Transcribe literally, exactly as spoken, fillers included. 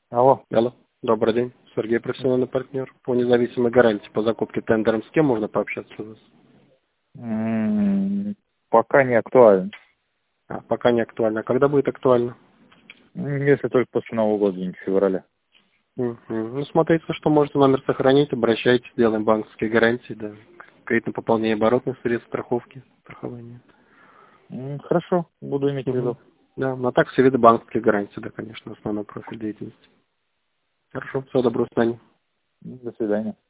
Алло. Алло. Добрый день. Сергей, профессиональный партнер по независимой гарантии по закупке тендером. С кем можно пообщаться у вас? М, Пока не актуально. А, пока не актуально. А когда будет актуально? М, Если только после Нового года, где-нибудь в феврале. Мгм. Ну, смотрите, что можете номер сохранить, обращайтесь, делаем банковские гарантии, да. Кредитное пополнение оборотных средств, страховки, страхования. М, Хорошо, буду иметь в Мгм. виду. Да, ну а так все виды банковских гарантий, да, конечно, основной профиль деятельности. Хорошо, всего доброго, свидания. До свидания.